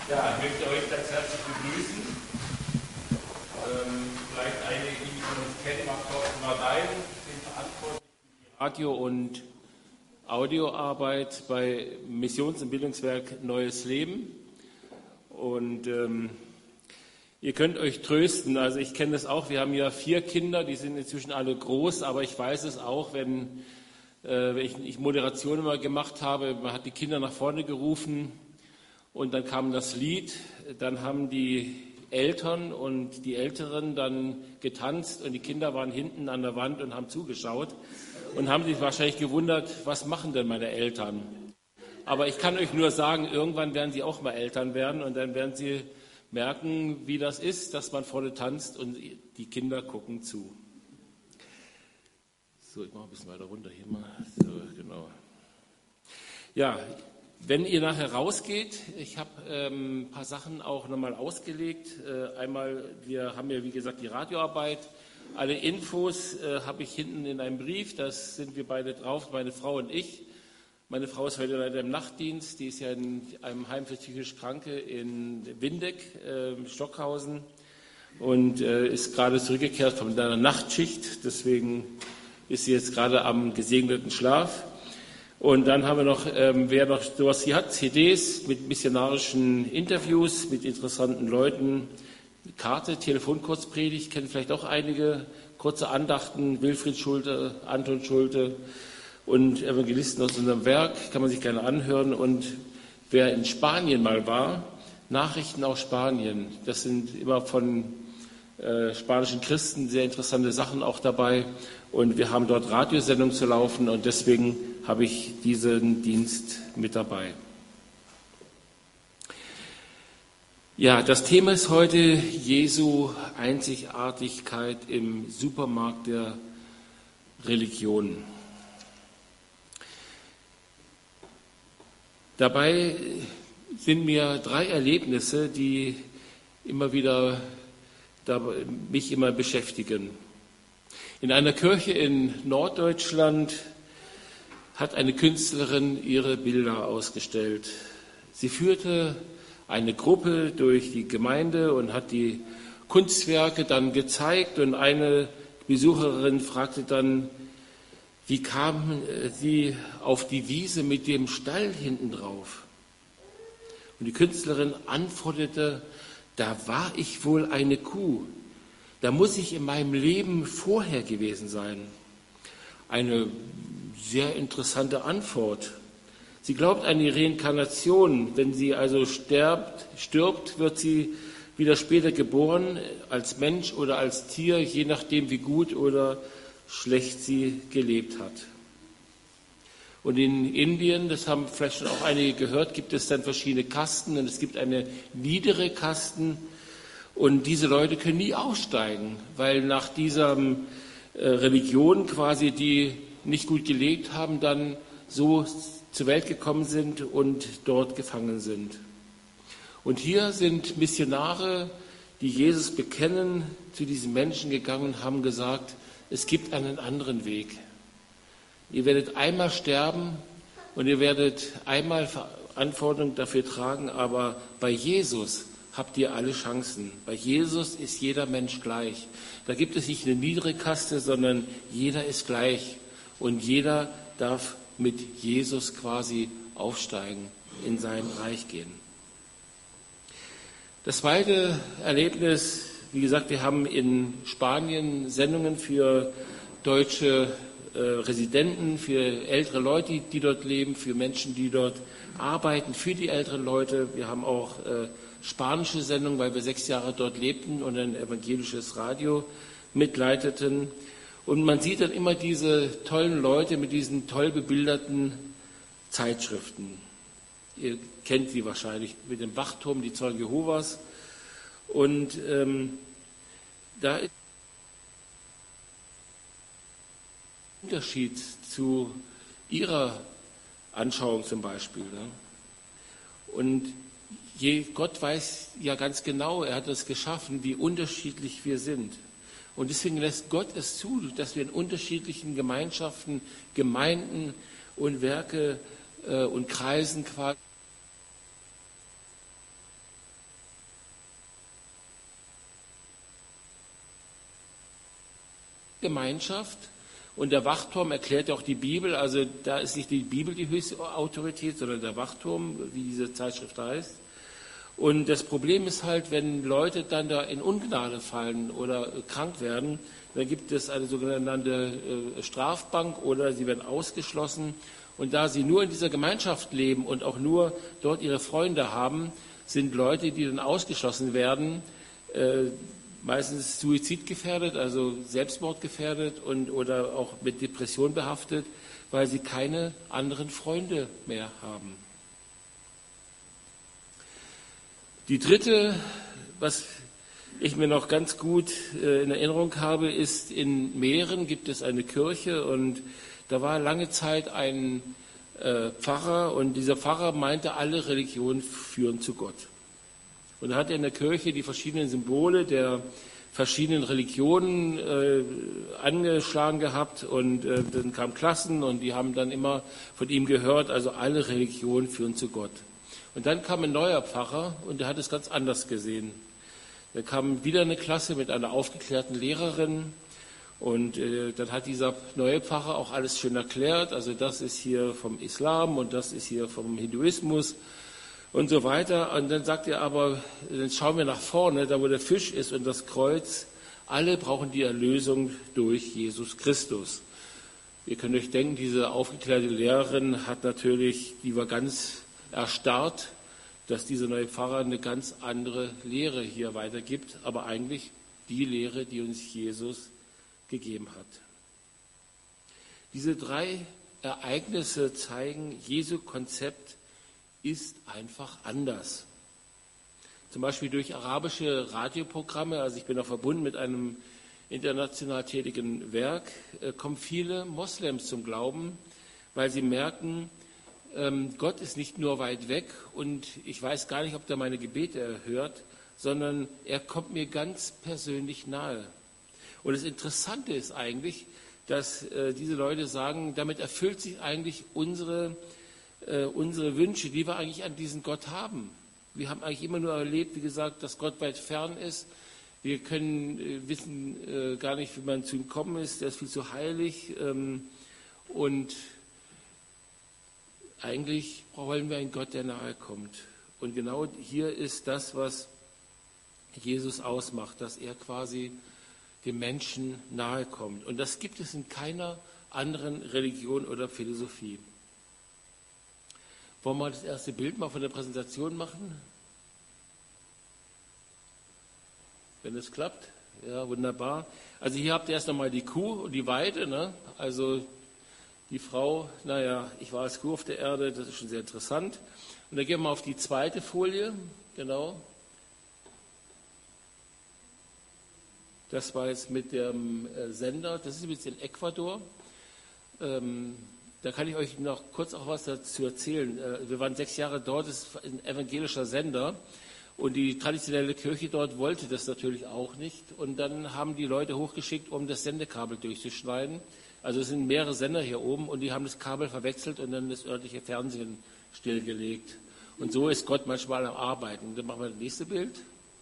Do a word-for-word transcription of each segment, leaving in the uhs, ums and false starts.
Ja, ich möchte euch ganz herzlich begrüßen. Ähm, vielleicht einige, die von uns kennen, Mark Thorsten Wardein, sind verantwortlich für die Radio- und Audioarbeit bei Missions- und Bildungswerk Neues Leben. Und ähm, ihr könnt euch trösten, also ich kenne das auch, wir haben ja vier Kinder, die sind inzwischen alle groß, aber ich weiß es auch, wenn, äh, wenn ich, ich Moderation immer gemacht habe, man hat die Kinder nach vorne gerufen und dann kam das Lied, dann haben die Eltern und die Älteren dann getanzt und die Kinder waren hinten an der Wand und haben zugeschaut und haben sich wahrscheinlich gewundert, was machen denn meine Eltern? Aber ich kann euch nur sagen, irgendwann werden sie auch mal Eltern werden und dann werden sie merken, wie das ist, dass man vorne tanzt und die Kinder gucken zu. So, ich mache ein bisschen weiter runter hier mal. So, genau. Ja, wenn ihr nachher rausgeht, ich habe ähm, ein paar Sachen auch nochmal ausgelegt. Äh, einmal, wir haben ja wie gesagt die Radioarbeit. Alle Infos äh, habe ich hinten in einem Brief, das sind wir beide drauf, meine Frau und ich. Meine Frau ist heute leider im Nachtdienst, die ist ja in einem Heim für psychisch Kranke in Windeck, äh, Stockhausen und äh, ist gerade zurückgekehrt von einer Nachtschicht, deswegen ist sie jetzt gerade am gesegneten Schlaf. Und dann haben wir noch, ähm, wer noch sowas hier hat, C Ds mit missionarischen Interviews mit interessanten Leuten, Karte, Telefonkurzpredigt, kennen vielleicht auch einige, kurze Andachten, Wilfried Schulte, Anton Schulte und Evangelisten aus unserem Werk, kann man sich gerne anhören. Und wer in Spanien mal war, Nachrichten aus Spanien, das sind immer von äh, spanischen Christen sehr interessante Sachen auch dabei. Und wir haben dort Radiosendungen zu laufen und deswegen habe ich diesen Dienst mit dabei. Ja, das Thema ist heute Jesu Einzigartigkeit im Supermarkt der Religion. Dabei sind mir drei Erlebnisse, die immer wieder mich immer beschäftigen. In einer Kirche in Norddeutschland hat eine Künstlerin ihre Bilder ausgestellt. Sie führte eine Gruppe durch die Gemeinde und hat die Kunstwerke dann gezeigt und eine Besucherin fragte dann, wie kam sie auf die Wiese mit dem Stall hinten drauf? Und die Künstlerin antwortete, da war ich wohl eine Kuh. Da muss ich in meinem Leben vorher gewesen sein. Eine sehr interessante Antwort. Sie glaubt an die Reinkarnation. Wenn sie also stirbt, stirbt, wird sie wieder später geboren, als Mensch oder als Tier, je nachdem wie gut oder schlecht sie gelebt hat. Und in Indien, das haben vielleicht schon auch einige gehört, gibt es dann verschiedene Kasten und es gibt eine niedere Kasten und diese Leute können nie aussteigen, weil nach dieser äh, Religion quasi, die nicht gut gelebt haben, dann so zur Welt gekommen sind und dort gefangen sind. Und hier sind Missionare, die Jesus bekennen, zu diesen Menschen gegangen und haben gesagt, es gibt einen anderen Weg. Ihr werdet einmal sterben und ihr werdet einmal Verantwortung dafür tragen, aber bei Jesus habt ihr alle Chancen. Bei Jesus ist jeder Mensch gleich. Da gibt es nicht eine niedere Kaste, sondern jeder ist gleich. Und jeder darf mit Jesus quasi aufsteigen, in sein Reich gehen. Das zweite Erlebnis, wie gesagt, wir haben in Spanien Sendungen für deutsche äh, Residenten, für ältere Leute, die dort leben, für Menschen, die dort arbeiten, für die älteren Leute. Wir haben auch äh, spanische Sendungen, weil wir sechs Jahre dort lebten und ein evangelisches Radio mitleiteten. Und man sieht dann immer diese tollen Leute mit diesen toll bebilderten Zeitschriften. Ihr kennt sie wahrscheinlich mit dem Wachturm, die Zeugen Jehovas. Und ähm, da ist ein Unterschied zu ihrer Anschauung zum Beispiel. Ne? Und je, Gott weiß ja ganz genau, er hat es geschaffen, wie unterschiedlich wir sind. Und deswegen lässt Gott es zu, dass wir in unterschiedlichen Gemeinschaften, Gemeinden und Werke äh, und Kreisen quasi Gemeinschaft. Und der Wachturm erklärt ja auch die Bibel, also da ist nicht die Bibel die höchste Autorität, sondern der Wachturm, wie diese Zeitschrift heißt. Und das Problem ist halt, wenn Leute dann da in Ungnade fallen oder krank werden, dann gibt es eine sogenannte Strafbank oder sie werden ausgeschlossen. Und da sie nur in dieser Gemeinschaft leben und auch nur dort ihre Freunde haben, sind Leute, die dann ausgeschlossen werden, äh, meistens suizidgefährdet, also selbstmordgefährdet und, oder auch mit Depression behaftet, weil sie keine anderen Freunde mehr haben. Die dritte, was ich mir noch ganz gut äh, in Erinnerung habe, ist, in Mähren gibt es eine Kirche und da war lange Zeit ein äh, Pfarrer und dieser Pfarrer meinte, alle Religionen führen zu Gott. Und da hat er in der Kirche die verschiedenen Symbole der verschiedenen Religionen äh, angeschlagen gehabt und äh, dann kamen Klassen und die haben dann immer von ihm gehört, also alle Religionen führen zu Gott. Und dann kam ein neuer Pfarrer und der hat es ganz anders gesehen. Da kam wieder eine Klasse mit einer aufgeklärten Lehrerin und äh, dann hat dieser neue Pfarrer auch alles schön erklärt, also das ist hier vom Islam und das ist hier vom Hinduismus und so weiter. Und dann sagt er aber, dann schauen wir nach vorne, da wo der Fisch ist und das Kreuz, alle brauchen die Erlösung durch Jesus Christus. Ihr könnt euch denken, diese aufgeklärte Lehrerin hat natürlich, die war ganz erstarrt, dass dieser neue Pfarrer eine ganz andere Lehre hier weitergibt, aber eigentlich die Lehre, die uns Jesus gegeben hat. Diese drei Ereignisse zeigen, Jesu Konzept ist einfach anders. Zum Beispiel durch arabische Radioprogramme, also ich bin auch verbunden mit einem international tätigen Werk, äh, kommen viele Moslems zum Glauben, weil sie merken, ähm, Gott ist nicht nur weit weg und ich weiß gar nicht, ob er meine Gebete erhört, sondern er kommt mir ganz persönlich nahe. Und das Interessante ist eigentlich, dass äh, diese Leute sagen, damit erfüllt sich eigentlich unsere unsere Wünsche, die wir eigentlich an diesen Gott haben. Wir haben eigentlich immer nur erlebt, wie gesagt, dass Gott weit fern ist. Wir können äh, wissen äh, gar nicht, wie man zu ihm kommen ist. Der ist viel zu heilig. Ähm, und eigentlich wollen wir einen Gott, der nahe kommt. Und genau hier ist das, was Jesus ausmacht, dass er quasi dem Menschen nahe kommt. Und das gibt es in keiner anderen Religion oder Philosophie. Wollen wir das erste Bild mal von der Präsentation machen? Wenn es klappt? Ja, wunderbar. Also hier habt ihr erst nochmal die Kuh und die Weide. Ne? Also die Frau, naja, ich war als Kuh auf der Erde, das ist schon sehr interessant. Und dann gehen wir mal auf die zweite Folie. Genau. Das war jetzt mit dem Sender. Das ist jetzt in Ecuador. Ähm, Da kann ich euch noch kurz auch was dazu erzählen. Wir waren sechs Jahre dort, das ist ein evangelischer Sender und die traditionelle Kirche dort wollte das natürlich auch nicht. Und dann haben die Leute hochgeschickt, um das Sendekabel durchzuschneiden. Also es sind mehrere Sender hier oben und die haben das Kabel verwechselt und dann das örtliche Fernsehen stillgelegt. Und so ist Gott manchmal am Arbeiten. Dann machen wir das nächste Bild.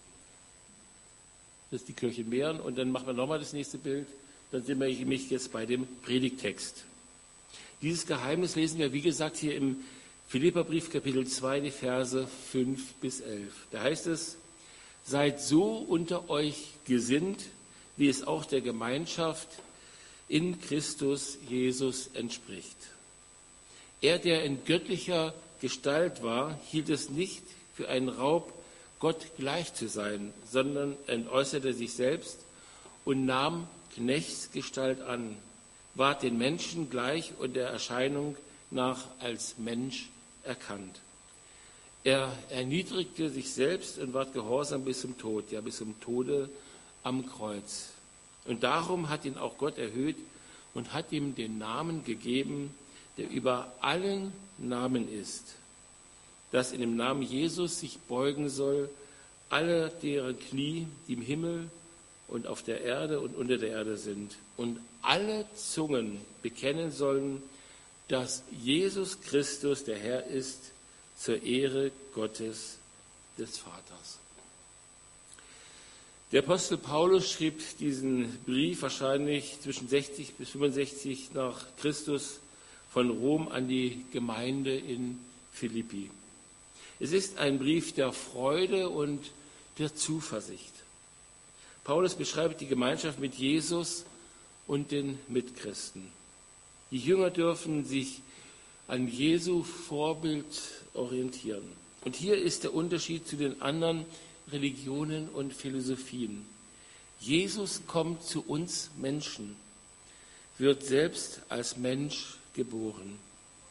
Das ist die Kirche in Mähren. Und dann machen wir nochmal das nächste Bild. Dann sind wir nämlich jetzt bei dem Predigttext. Dieses Geheimnis lesen wir, wie gesagt, hier im Philipperbrief Kapitel zwei, die Verse fünf bis elf. Da heißt es, seid so unter euch gesinnt, wie es auch der Gemeinschaft in Christus Jesus entspricht. Er, der in göttlicher Gestalt war, hielt es nicht für einen Raub, Gott gleich zu sein, sondern entäußerte sich selbst und nahm Knechtsgestalt an, ward den Menschen gleich und der Erscheinung nach als Mensch erkannt. Er erniedrigte sich selbst und ward gehorsam bis zum Tod, ja bis zum Tode am Kreuz. Und darum hat ihn auch Gott erhöht und hat ihm den Namen gegeben, der über allen Namen ist, dass in dem Namen Jesus sich beugen soll, alle deren Knie, die im Himmel und auf der Erde und unter der Erde sind, und alle Zungen bekennen sollen, dass Jesus Christus der Herr ist, zur Ehre Gottes des Vaters. Der Apostel Paulus schrieb diesen Brief wahrscheinlich zwischen sechzig bis fünfundsechzig nach Christus von Rom an die Gemeinde in Philippi. Es ist ein Brief der Freude und der Zuversicht. Paulus beschreibt die Gemeinschaft mit Jesus und den Mitchristen. Die Jünger dürfen sich an Jesu Vorbild orientieren. Und hier ist der Unterschied zu den anderen Religionen und Philosophien. Jesus kommt zu uns Menschen, wird selbst als Mensch geboren.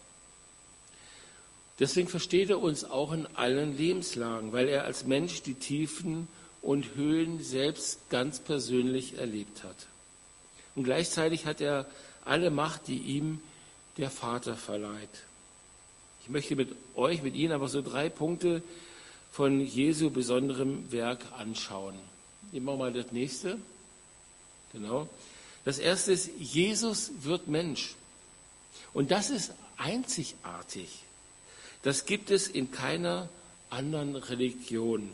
Deswegen versteht er uns auch in allen Lebenslagen, weil er als Mensch die Tiefen und Höhen selbst ganz persönlich erlebt hat. Und gleichzeitig hat er alle Macht, die ihm der Vater verleiht. Ich möchte mit euch, mit Ihnen aber so drei Punkte von Jesu besonderem Werk anschauen. Nehmen wir mal das nächste. Genau. Das erste ist, Jesus wird Mensch. Und das ist einzigartig. Das gibt es in keiner anderen Religion.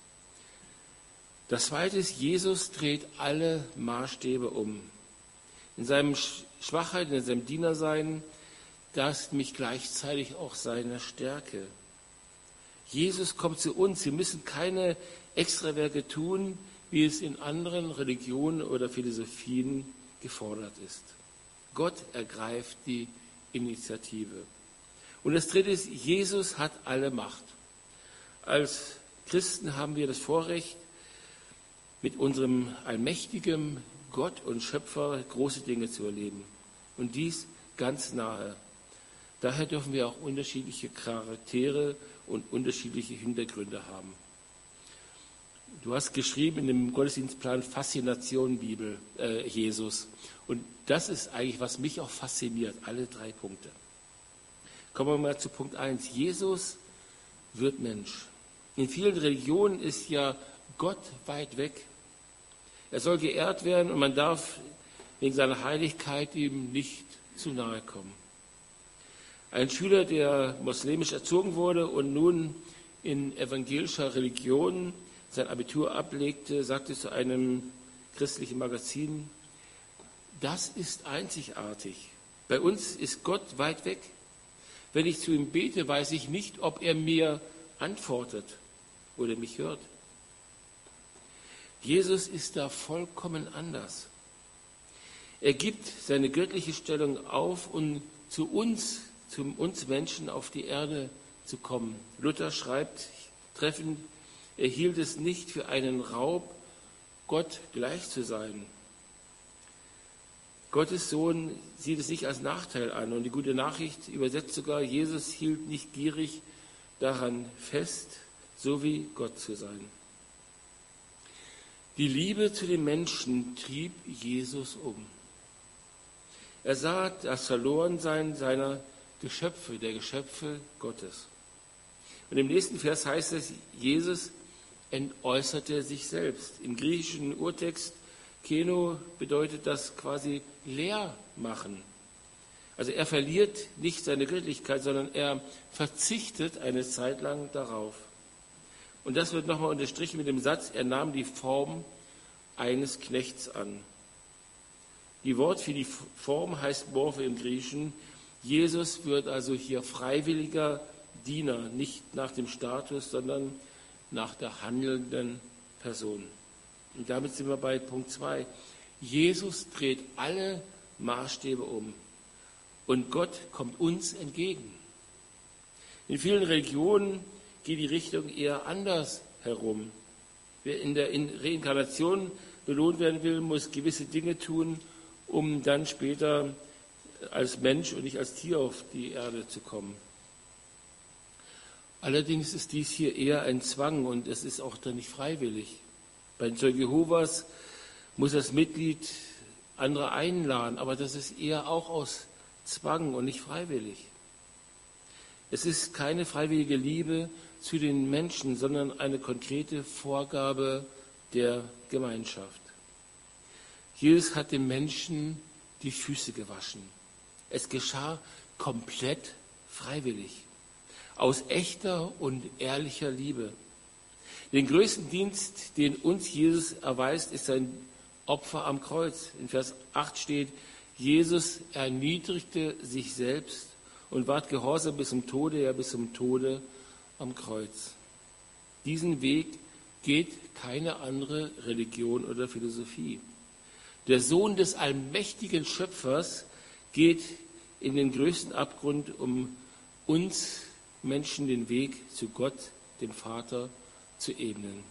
Das zweite ist, Jesus dreht alle Maßstäbe um. In seinem Schwachheit, in seinem Dienersein, das ist nämlich gleichzeitig auch seine Stärke. Jesus kommt zu uns. Sie müssen keine Extrawerke tun, wie es in anderen Religionen oder Philosophien gefordert ist. Gott ergreift die Initiative. Und das dritte ist, Jesus hat alle Macht. Als Christen haben wir das Vorrecht, mit unserem allmächtigen Gott und Schöpfer große Dinge zu erleben. Und dies ganz nahe. Daher dürfen wir auch unterschiedliche Charaktere und unterschiedliche Hintergründe haben. Du hast geschrieben in dem Gottesdienstplan Faszination Bibel, äh, Jesus. Und das ist eigentlich, was mich auch fasziniert, alle drei Punkte. Kommen wir mal zu Punkt eins. Jesus wird Mensch. In vielen Religionen ist ja Gott weit weg. Er soll geehrt werden und man darf wegen seiner Heiligkeit ihm nicht zu nahe kommen. Ein Schüler, der muslimisch erzogen wurde und nun in evangelischer Religion sein Abitur ablegte, sagte zu einem christlichen Magazin, das ist einzigartig. Bei uns ist Gott weit weg. Wenn ich zu ihm bete, weiß ich nicht, ob er mir antwortet oder mich hört. Jesus ist da vollkommen anders. Er gibt seine göttliche Stellung auf, um zu uns, zu uns Menschen auf die Erde zu kommen. Luther schreibt treffend, er hielt es nicht für einen Raub, Gott gleich zu sein. Gottes Sohn sieht es nicht als Nachteil an. Und die gute Nachricht übersetzt sogar, Jesus hielt nicht gierig daran fest, so wie Gott zu sein. Die Liebe zu den Menschen trieb Jesus um. Er sah das Verlorensein seiner Geschöpfe, der Geschöpfe Gottes. Und im nächsten Vers heißt es, Jesus entäußerte sich selbst. Im griechischen Urtext Keno bedeutet das quasi leer machen. Also er verliert nicht seine Göttlichkeit, sondern er verzichtet eine Zeit lang darauf. Und das wird nochmal unterstrichen mit dem Satz, er nahm die Form eines Knechts an. Die Wort für die Form heißt Morphe im Griechischen. Jesus wird also hier freiwilliger Diener, nicht nach dem Status, sondern nach der handelnden Person. Und damit sind wir bei Punkt zwei. Jesus dreht alle Maßstäbe um und Gott kommt uns entgegen. In vielen Religionen geht die Richtung eher anders herum. Wer in der Reinkarnation belohnt werden will, muss gewisse Dinge tun, um dann später als Mensch und nicht als Tier auf die Erde zu kommen. Allerdings ist dies hier eher ein Zwang und es ist auch dann nicht freiwillig. Bei den Zeugen Jehovas muss das Mitglied andere einladen, aber das ist eher auch aus Zwang und nicht freiwillig. Es ist keine freiwillige Liebe zu den Menschen, sondern eine konkrete Vorgabe der Gemeinschaft. Jesus hat dem Menschen die Füße gewaschen. Es geschah komplett freiwillig, aus echter und ehrlicher Liebe. Den größten Dienst, den uns Jesus erweist, ist sein Opfer am Kreuz. In Vers acht steht, Jesus erniedrigte sich selbst und ward gehorsam bis zum Tode, ja bis zum Tode am Kreuz. Diesen Weg geht keine andere Religion oder Philosophie. Der Sohn des allmächtigen Schöpfers geht in den größten Abgrund, um uns Menschen den Weg zu Gott, dem Vater, zu ebnen.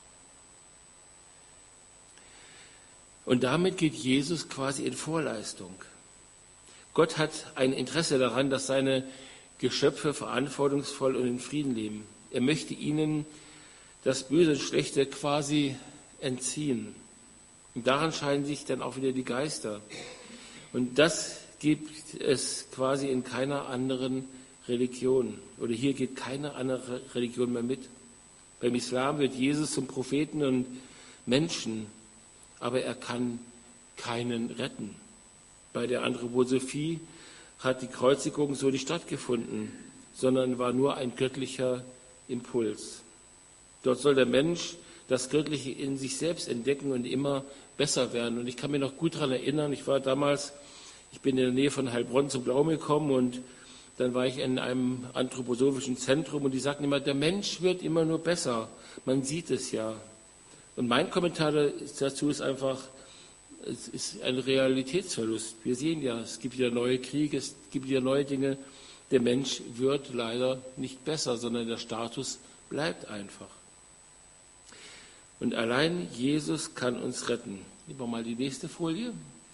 Und damit geht Jesus quasi in Vorleistung. Gott hat ein Interesse daran, dass seine Geschöpfe verantwortungsvoll und in Frieden leben. Er möchte ihnen das Böse und Schlechte quasi entziehen. Und daran scheiden sich dann auch wieder die Geister. Und das gibt es quasi in keiner anderen Religion. Oder hier geht keine andere Religion mehr mit. Beim Islam wird Jesus zum Propheten und Menschen, aber er kann keinen retten. Bei der Anthroposophie hat die Kreuzigung so nicht stattgefunden, sondern war nur ein göttlicher Impuls. Dort soll der Mensch das Göttliche in sich selbst entdecken und immer besser werden. Und ich kann mich noch gut daran erinnern, ich war damals, ich bin in der Nähe von Heilbronn zum Glauben gekommen und dann war ich in einem anthroposophischen Zentrum und die sagten immer, der Mensch wird immer nur besser. Man sieht es ja. Und mein Kommentar dazu ist einfach, es ist ein Realitätsverlust. Wir sehen ja, es gibt wieder neue Kriege, es gibt wieder neue Dinge. Der Mensch wird leider nicht besser, sondern der Status bleibt einfach. Und allein Jesus kann uns retten. Nehmen wir mal die nächste Folie.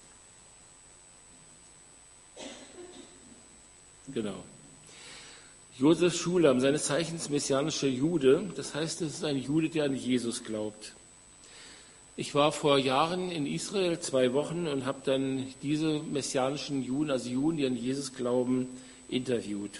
Genau. Josef Schulam, seines Zeichens messianischer Jude, das heißt, es ist ein Jude, der an Jesus glaubt. Ich war vor Jahren in Israel zwei Wochen und habe dann diese messianischen Juden, also Juden, die an Jesus glauben, interviewt.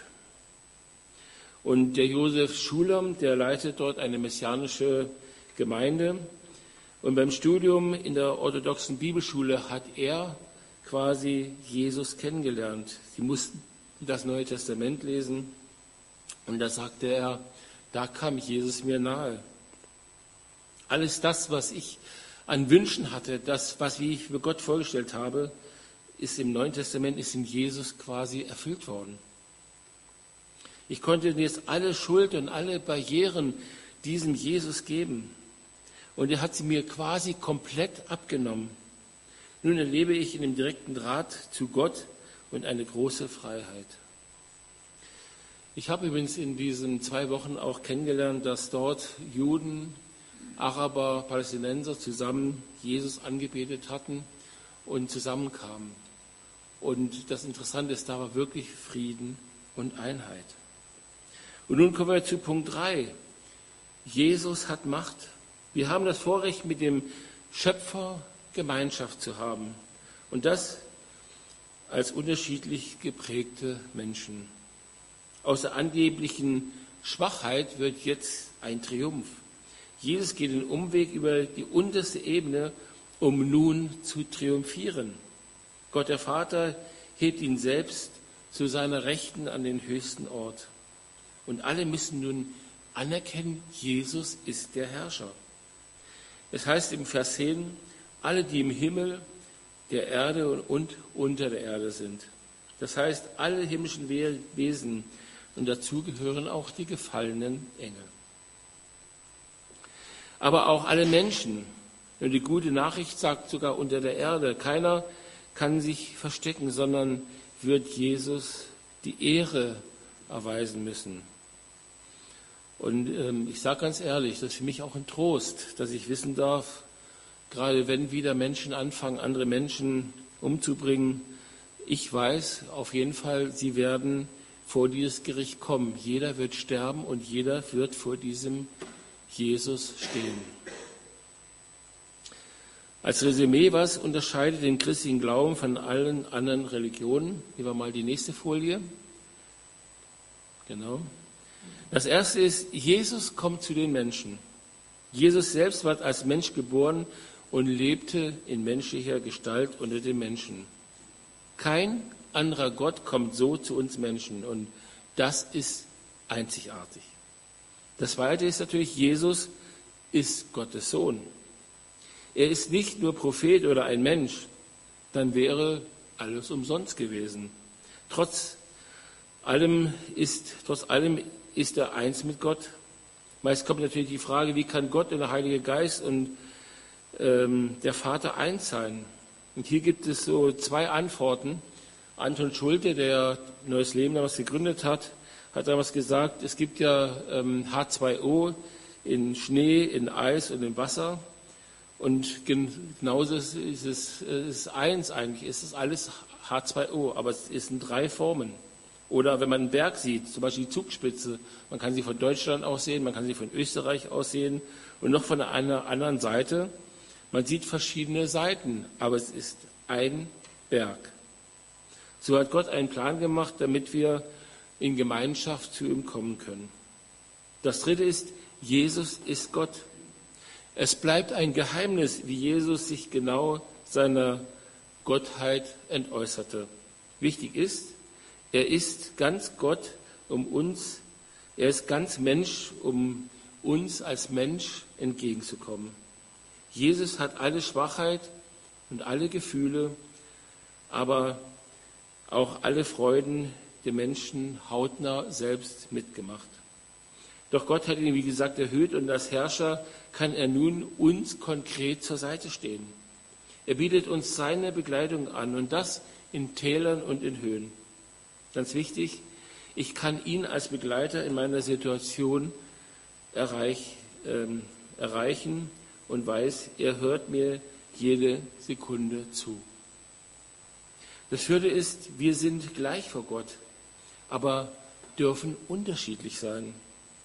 Und der Josef Schulam, der leitet dort eine messianische Gemeinde. Und beim Studium in der orthodoxen Bibelschule hat er quasi Jesus kennengelernt. Sie mussten das Neue Testament lesen und da sagte er, da kam Jesus mir nahe. Alles das, was ich an Wünschen hatte, das, was wie ich mir Gott vorgestellt habe, ist im Neuen Testament, ist in Jesus quasi erfüllt worden. Ich konnte jetzt alle Schuld und alle Barrieren diesem Jesus geben. Und er hat sie mir quasi komplett abgenommen. Nun erlebe ich in dem direkten Draht zu Gott und eine große Freiheit. Ich habe übrigens in diesen zwei Wochen auch kennengelernt, dass dort Juden, Araber, Palästinenser zusammen Jesus angebetet hatten und zusammenkamen. Und das Interessante ist, da war wirklich Frieden und Einheit. Und nun kommen wir zu Punkt drei. Jesus hat Macht. Wir haben das Vorrecht, mit dem Schöpfer Gemeinschaft zu haben. Und das als unterschiedlich geprägte Menschen. Aus der angeblichen Schwachheit wird jetzt ein Triumph. Jesus geht den Umweg über die unterste Ebene, um nun zu triumphieren. Gott der Vater hebt ihn selbst zu seiner Rechten an den höchsten Ort. Und alle müssen nun anerkennen, Jesus ist der Herrscher. Es heißt im Vers zehn, alle, die im Himmel, der Erde und unter der Erde sind. Das heißt, alle himmlischen Wesen, und dazu gehören auch die gefallenen Engel. Aber auch alle Menschen. Und die gute Nachricht sagt sogar unter der Erde. Keiner kann sich verstecken, sondern wird Jesus die Ehre erweisen müssen. Und ähm, ich sage ganz ehrlich, das ist für mich auch ein Trost, dass ich wissen darf, gerade wenn wieder Menschen anfangen, andere Menschen umzubringen, ich weiß auf jeden Fall, sie werden vor dieses Gericht kommen. Jeder wird sterben und jeder wird vor diesem Jesus stehen. Als Resümee, was unterscheidet den christlichen Glauben von allen anderen Religionen? Nehmen wir mal die nächste Folie. Genau. Das erste ist, Jesus kommt zu den Menschen. Jesus selbst war als Mensch geboren und lebte in menschlicher Gestalt unter den Menschen. Kein anderer Gott kommt so zu uns Menschen und das ist einzigartig. Das Zweite ist natürlich, Jesus ist Gottes Sohn. Er ist nicht nur Prophet oder ein Mensch, dann wäre alles umsonst gewesen. Trotz allem ist, trotz allem ist er eins mit Gott. Meist kommt natürlich die Frage, wie kann Gott und der Heilige Geist und ähm, der Vater eins sein? Und hier gibt es so zwei Antworten. Anton Schulte, der Neues Leben damals gegründet hat, hat damals gesagt, es gibt ja ähm, H zwei O in Schnee, in Eis und in Wasser. Und genauso ist es, es ist eins eigentlich, es ist alles H zwei O, aber es ist in drei Formen. Oder wenn man einen Berg sieht, zum Beispiel die Zugspitze, man kann sie von Deutschland aus sehen, man kann sie von Österreich aus sehen und noch von einer anderen Seite. Man sieht verschiedene Seiten, aber es ist ein Berg. So hat Gott einen Plan gemacht, damit wir in Gemeinschaft zu ihm kommen können. Das dritte ist, Jesus ist Gott. Es bleibt ein Geheimnis, wie Jesus sich genau seiner Gottheit entäußerte. Wichtig ist, er ist ganz Gott um uns, er ist ganz Mensch, um uns als Mensch entgegenzukommen. Jesus hat alle Schwachheit und alle Gefühle, aber auch alle Freuden der Menschen hautnah selbst mitgemacht. Doch Gott hat ihn, wie gesagt, erhöht und als Herrscher kann er nun uns konkret zur Seite stehen. Er bietet uns seine Begleitung an und das in Tälern und in Höhen. Ganz wichtig, ich kann ihn als Begleiter in meiner Situation erreich, ähm, erreichen und weiß, er hört mir jede Sekunde zu. Das Vierte ist, wir sind gleich vor Gott, aber dürfen unterschiedlich sein.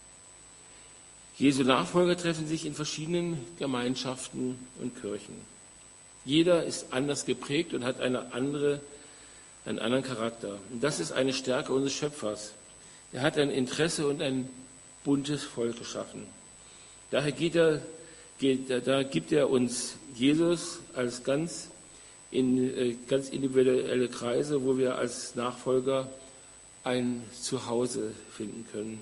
Jesu Nachfolger treffen sich in verschiedenen Gemeinschaften und Kirchen. Jeder ist anders geprägt und hat eine andere, einen anderen Charakter. Und das ist eine Stärke unseres Schöpfers. Er hat ein Interesse und ein buntes Volk geschaffen. Daher geht er, geht, da gibt er uns Jesus als ganz, in, ganz individuelle Kreise, wo wir als Nachfolger ein Zuhause finden können.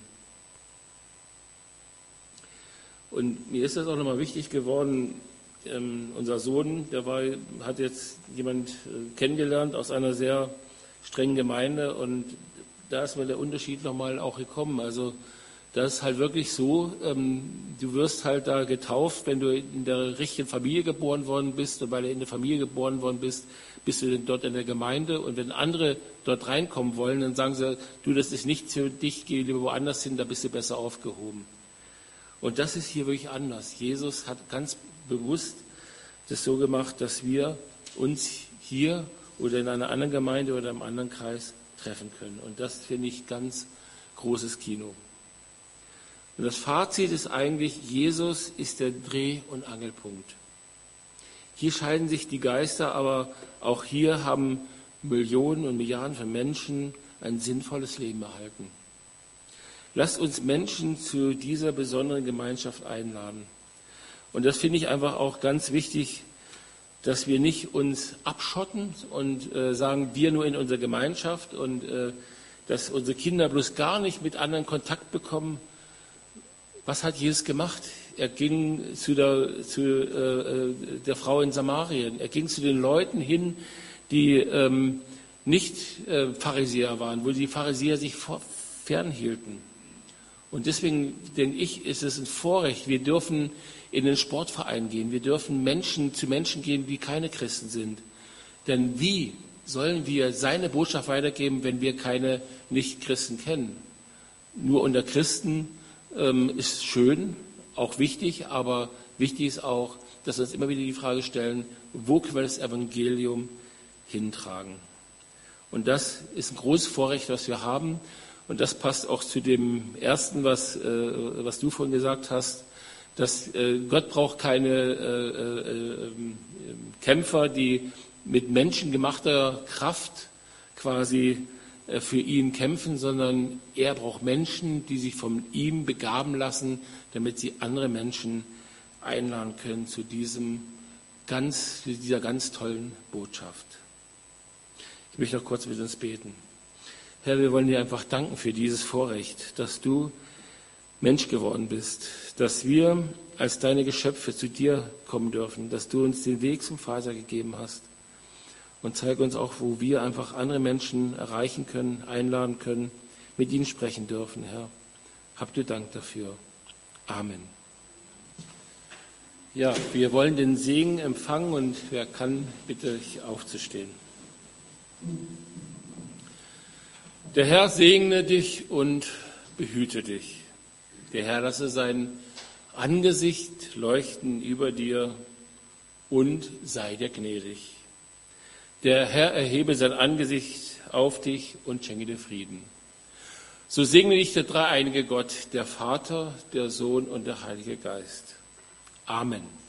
Und mir ist das auch nochmal wichtig geworden, ähm, unser Sohn, der war, hat jetzt jemand äh, kennengelernt aus einer sehr strengen Gemeinde und da ist mir der Unterschied nochmal auch gekommen. Also das ist halt wirklich so, ähm, du wirst halt da getauft, wenn du in der richtigen Familie geboren worden bist und weil du in der Familie geboren worden bist, bist du dort in der Gemeinde und wenn andere dort reinkommen wollen, dann sagen sie, du, das ist nicht für dich, geh lieber woanders hin, da bist du besser aufgehoben. Und das ist hier wirklich anders. Jesus hat ganz bewusst das so gemacht, dass wir uns hier oder in einer anderen Gemeinde oder einem anderen Kreis treffen können. Und das finde ich ganz großes Kino. Und das Fazit ist eigentlich, Jesus ist der Dreh- und Angelpunkt. Hier scheiden sich die Geister, aber auch hier haben Millionen und Milliarden von Menschen ein sinnvolles Leben erhalten. Lasst uns Menschen zu dieser besonderen Gemeinschaft einladen. Und das finde ich einfach auch ganz wichtig, dass wir nicht uns abschotten und äh, sagen, wir nur in unserer Gemeinschaft und äh, dass unsere Kinder bloß gar nicht mit anderen Kontakt bekommen. Was hat Jesus gemacht? Er ging zu der, zu, äh, der Frau in Samarien. Er ging zu den Leuten hin, die ähm, nicht äh, Pharisäer waren, wo die Pharisäer sich vor, fernhielten. Und deswegen denke ich, ist es ein Vorrecht. Wir dürfen in den Sportverein gehen. Wir dürfen Menschen zu Menschen gehen, die keine Christen sind. Denn wie sollen wir seine Botschaft weitergeben, wenn wir keine Nicht-Christen kennen? Nur unter Christen ähm, ist schön, auch wichtig, aber wichtig ist auch, dass wir uns immer wieder die Frage stellen, wo können wir das Evangelium hintragen? Und das ist ein großes Vorrecht, was wir haben. Und das passt auch zu dem Ersten, was, äh, was du vorhin gesagt hast, dass äh, Gott braucht keine äh, äh, Kämpfer, die mit menschengemachter Kraft quasi äh, für ihn kämpfen, sondern er braucht Menschen, die sich von ihm begaben lassen, damit sie andere Menschen einladen können zu diesem ganz, zu dieser ganz tollen Botschaft. Ich möchte noch kurz mit uns beten. Herr, wir wollen dir einfach danken für dieses Vorrecht, dass du Mensch geworden bist, dass wir als deine Geschöpfe zu dir kommen dürfen, dass du uns den Weg zum Vater gegeben hast. Und zeig uns auch, wo wir einfach andere Menschen erreichen können, einladen können, mit ihnen sprechen dürfen, Herr. Hab du Dank dafür. Amen. Ja, wir wollen den Segen empfangen und wer kann, bitte aufzustehen. Der Herr segne dich und behüte dich. Der Herr lasse sein Angesicht leuchten über dir und sei dir gnädig. Der Herr erhebe sein Angesicht auf dich und schenke dir Frieden. So segne dich der dreieinige Gott, der Vater, der Sohn und der Heilige Geist. Amen.